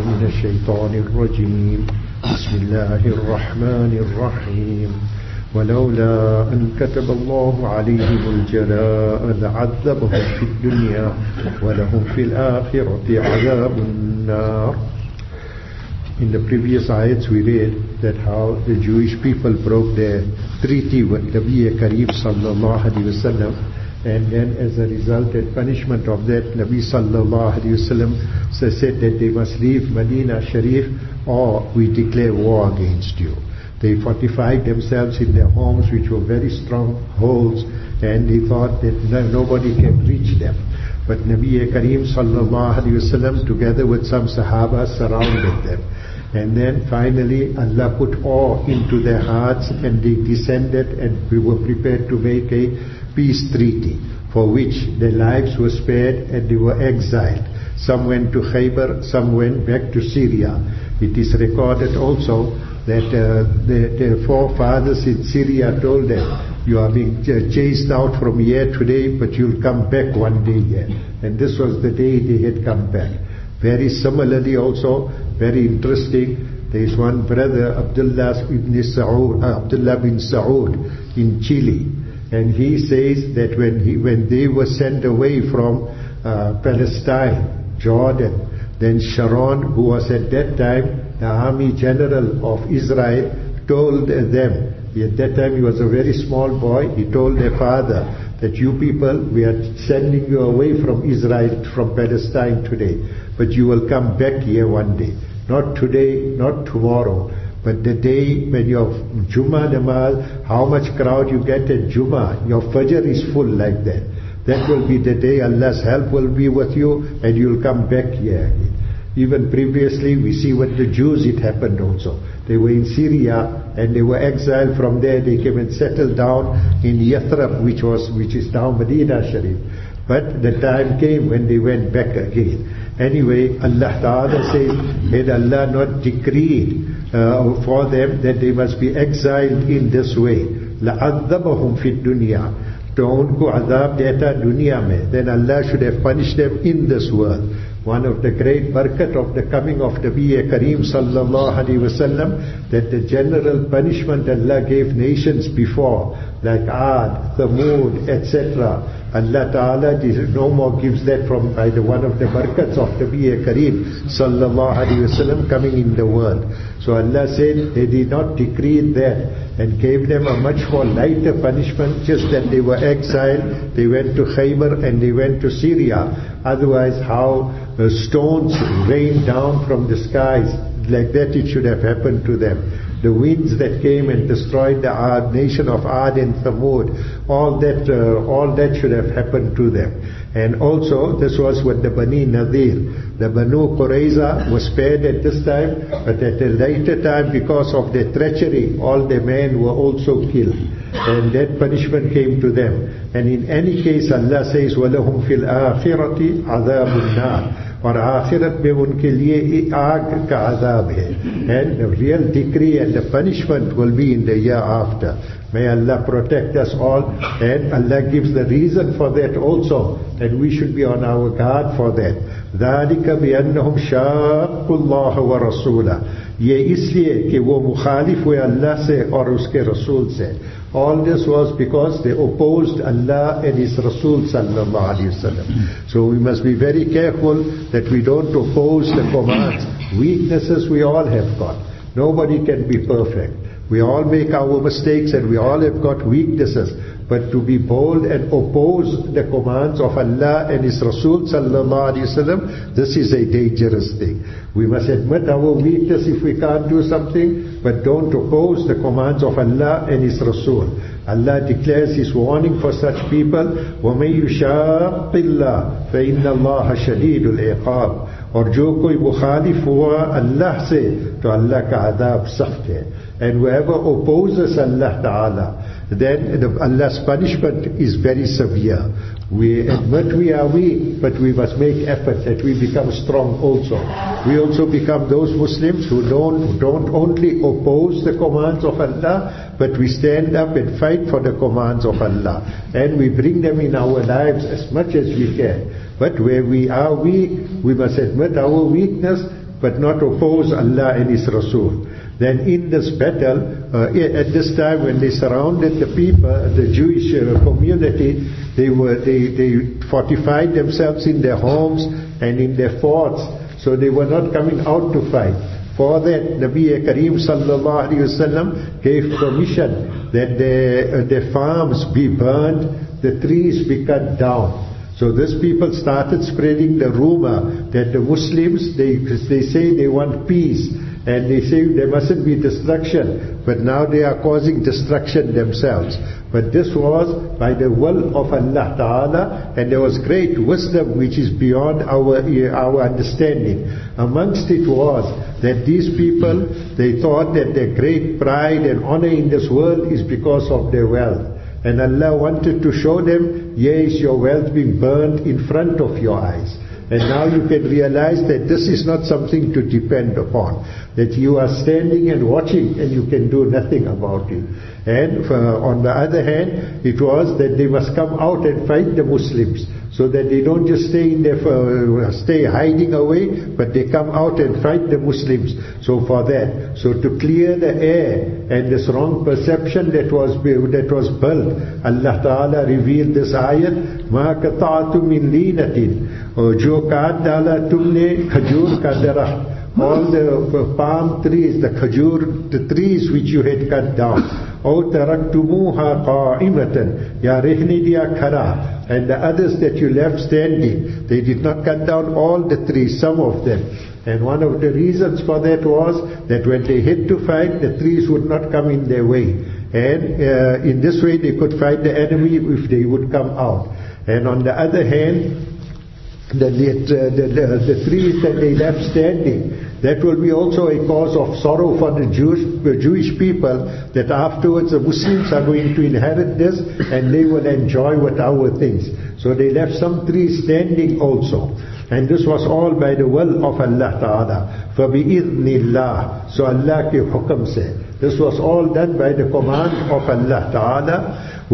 من الشيطان الرجيم بسم الله الرحمن الرحيم ولولا أن كتب الله عليهم الجلاء لعذبهم في الدنيا ولهم في الآخرة عذاب النار. In the previous ayats we read that how the Jewish people broke their treaty with Nabi Kareem sallallahu alaihi wasallam, and then as a result and punishment of that, Nabi sallallahu alaihi wasallam said that they must leave Medina Sharif or we declare war against you. They fortified themselves in their homes, which were very strong holds, and they thought that nobody can reach them. But Nabi Kareem sallallahu alaihi wasallam together with some Sahaba surrounded them. And then finally Allah put awe into their hearts, and they descended and we were prepared to make a peace treaty for which their lives were spared and they were exiled. Some went to Khaybar, some went back to Syria. It is recorded also that their forefathers in Syria told them, you are being chased out from here today, but you'll come back one day here. And this was the day they had come back. Very similarly also, very interesting, there is one brother, Abdullah bin Saud in Chile, and he says that when they were sent away from Palestine, Jordan, then Sharon, who was at that time the army general of Israel, told them, at that time he was a very small boy, he told their father that you people, we are sending you away from Israel, from Palestine today, but you will come back here one day. Not today, not tomorrow, but the day when your Jummah namaz, how much crowd you get at Jummah, your Fajr is full like that. That will be the day Allah's help will be with you and you'll come back here. Even previously we see with the Jews it happened also. They were in Syria and they were exiled from there. They came and settled down in Yathrib, which is now Medina Sharif. But the time came when they went back again. Anyway, Allah Ta'ala says, had Allah not decreed for them that they must be exiled in this way, لَعَذَّبَهُمْ فِي الدُّنْيَا, to unko azab deta dunya mein, then Allah should have punished them in this world. One of the great barakat of the coming of Nabi Kareem sallallahu alaihi wasallam, that the general punishment Allah gave nations before, like Ad, Thamud, etc. Allah Ta'ala no more gives that from by the one of the barakats of Nabi Kareem sallallahu alaihi wasallam coming in the world. So Allah said they did not decree that and gave them a much more lighter punishment, just that they were exiled, they went to Khaybar and they went to Syria. Otherwise how stones rained down from the skies, like that it should have happened to them. The winds that came and destroyed the nation of Ad and Thamud, all that should have happened to them. And also this was with the Bani Nadir. The Banu Qurayza was spared at this time, but at a later time because of their treachery, all their men were also killed. And that punishment came to them. And in any case Allah says, وَلَهُمْ فِي الْآخِرَةِ عَذَابُ النَّارِ, और आखिरत में उनके लिए आग का अज़ाब है. And the real decree and the punishment will be in the year after. May Allah protect us all, and Allah gives the reason for that also, and we should be on our guard for that. ذَلِكَ بِأَنَّهُمْ شَاقُّوا اللَّهَ وَرَسُولَهُ, ये इसलिए कि वो मुखालिफ हुए अल्लाह से और उसके रसूल से. All this was because they opposed Allah and His Rasul sallallahu alaihi wasallam. So we must be very careful that we don't oppose the commands. Weaknesses we all have got. Nobody can be perfect. We all make our mistakes and we all have got weaknesses. But to be bold and oppose the commands of Allah and His Rasul sallallahu alaihi wasallam, this is a dangerous thing. We must admit our weakness if we can't do something, but don't oppose the commands of Allah and His Rasul. Allah declares His warning for such people, وَمَن يُشَاقِّ اللَّهَ فَإِنَّ اللَّهَ شَدِيدُ الْعِقَابِ, और जो कोई मुखालिफ हुआ अल्लाह से तो अल्लाह का अज़ाब सख्त है. And whoever opposes Allah Ta'ala, then Allah's punishment is very severe. We admit we are weak, but we must make effort that we become strong also. We also become those Muslims who don't only oppose the commands of Allah, but we stand up and fight for the commands of Allah. And we bring them in our lives as much as we can. But where we are weak, we must admit our weakness, but not oppose Allah and His Rasul. Then in this battle, at this time when they surrounded the people, the Jewish community, they fortified themselves in their homes and in their forts, so they were not coming out to fight. For that, Nabi Kareem sallallahu alaihi wasallam gave permission that their farms be burned, the trees be cut down. So these people started spreading the rumor that the Muslims, they say they want peace, and they say there mustn't be destruction, but now they are causing destruction themselves. But this was by the will of Allah Ta'ala, and there was great wisdom which is beyond our understanding. Amongst it was that these people, they thought that their great pride and honor in this world is because of their wealth. And Allah wanted to show them, yes, your wealth being burned in front of your eyes. And now you can realize that this is not something to depend upon. That you are standing and watching and you can do nothing about it. And on the other hand, it was that they must come out and fight the Muslims. So that they don't just stay in there, stay hiding away, but they come out and fight the Muslims. So for that, so to clear the air and this wrong perception that was built, Allah Ta'ala revealed this ayat, مَا قَطَعْتُم مِّن لِينَةٍ, jo kaat dala tumne khajur ka darah. All the palm trees, the khajur, the trees which you had cut down. أَوْ تَرَكْتُمُوهَا قَائِمَةً, ya rehne diya khara. And the others that you left standing, they did not cut down all the trees, some of them. And one of the reasons for that was that when they had to fight, the trees would not come in their way. And in this way they could fight the enemy if they would come out. And on the other hand, the trees that they left standing, that will be also a cause of sorrow for the Jewish people, that afterwards the Muslims are going to inherit this and they will enjoy with our things. So they left some trees standing also. And this was all by the will of Allah Ta'ala. فَبِإِذْنِ اللَّهِ, so Allah ke hukam se. This was all done by the command of Allah Ta'ala.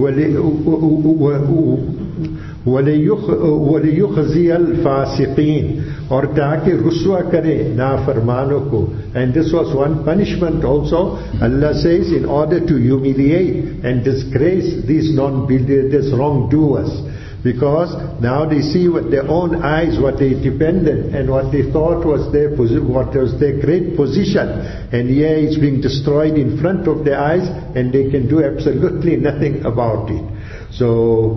وَلِيُخْزِيَ الْفَاسِقِينَ, और ताकि रुस्वा करे नाफरमानों को. And this was one punishment also. Allah says, in order to humiliate and disgrace these wrongdoers. Because now they see with their own eyes what they depended and what they thought was their great position, and here it's being destroyed in front of their eyes and they can do absolutely nothing about it. So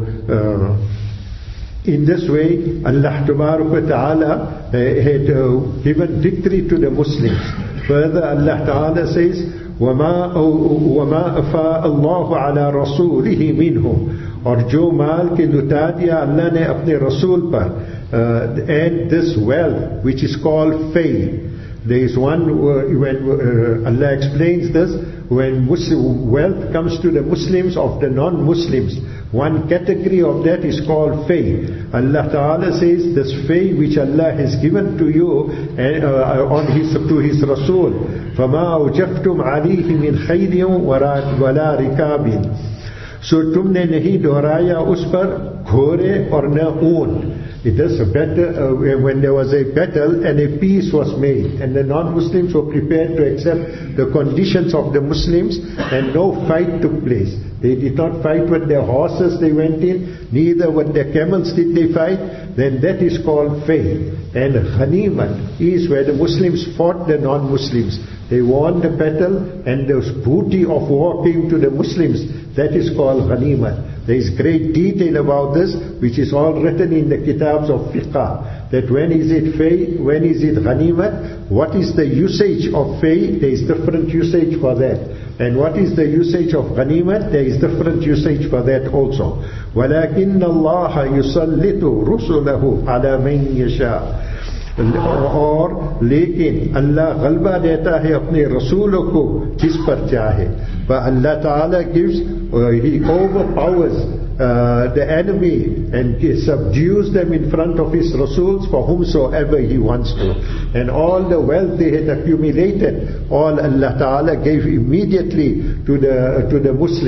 in this way, Allah Ta'ala had given victory to the Muslims. Further, Allah Ta'ala says, وَمَا أَفَاءَ اللَّهُ عَلَى رَسُولِهِ مِنْهُمْ, और जो माल के लुटा दिया अल्लाह ने अपने रसूल पर, and this wealth which is called fay. There is one, when Allah explains this, when wealth comes to the Muslims of the non-Muslims, one category of that is called fay. Allah Ta'ala says, this fay which Allah has given to you to His Rasul, فَمَا أَوْجَفْتُمْ عَلَيْهِ مِنْ خَيْلٍ وَلَا رِكَابٍ, so तुमने नहीं दोहराया उस पर घोड़े और न ऊंट. It is when there was a battle and a peace was made and the non-Muslims were prepared to accept the conditions of the Muslims, and no fight took place. They did not fight with their horses they went in, neither with their camels did they fight. Then that is called fay. And ghanimat is where the Muslims fought the non-Muslims. They won the battle and the booty of war came to the Muslims. That is called ghanimat. There is great detail about this, which is all written in the kitabs of fiqh. That when is it fay, when is it ghanimat, what is the usage of fay, there is different usage for that. And what is the usage of ghanimat, there is different usage for that also. وَلَكِنَّ اللَّهَ يُسَلِّطُ رُسُلَهُ عَلَى مَنْ يَشَاءُ, और लेकिन अल्लाह गलबा देता है अपने रसूलों को जिस पर चाहे. But Allah Ta'ala gives, He overpowers the enemy and He subdues them in front of His Rasuls for whomsoever He wants to. And all the wealth they had accumulated, all Allah Ta'ala gave immediately to the Muslims.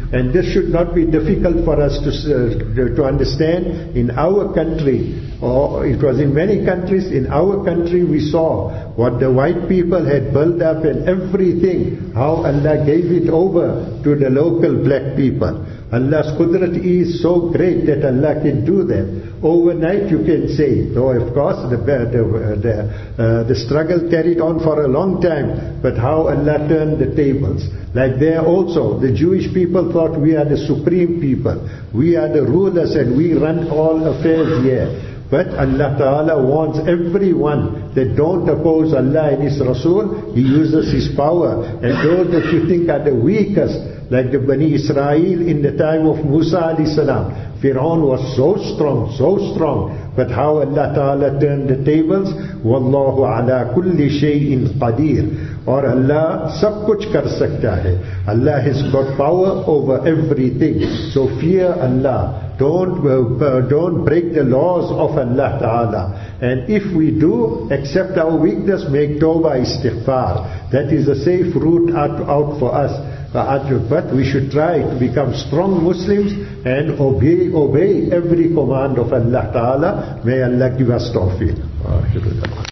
And this should not be difficult for us to understand. In our country, or it was in many countries, in our country we saw what the white people had built up and everything, how Allah gave it over to the local black people. Allah's qudrat is so great that Allah can do that. Overnight you can say, though of course the struggle carried on for a long time, but how Allah turned the tables. Like there also, the Jewish people thought we are the supreme people, we are the rulers and we run all affairs here. But Allah Ta'ala warns everyone that don't oppose Allah and His Rasul. He uses His power. And those that you think are the weakest, like the Bani Israel in the time of Musa alayhi salam, Fir'aun was so strong. But how Allah Ta'ala turned the tables? Wallahu ala kulli shay'in qadir. Or Allah sab kuch kar sakta hai. Allah has got power over everything. So fear Allah. Don't break the laws of Allah Ta'ala. And if we do, accept our weakness, make tawbah istighfar. That is a safe route out for us. But we should try to become strong Muslims and obey every command of Allah Ta'ala. May Allah give us tawfiq.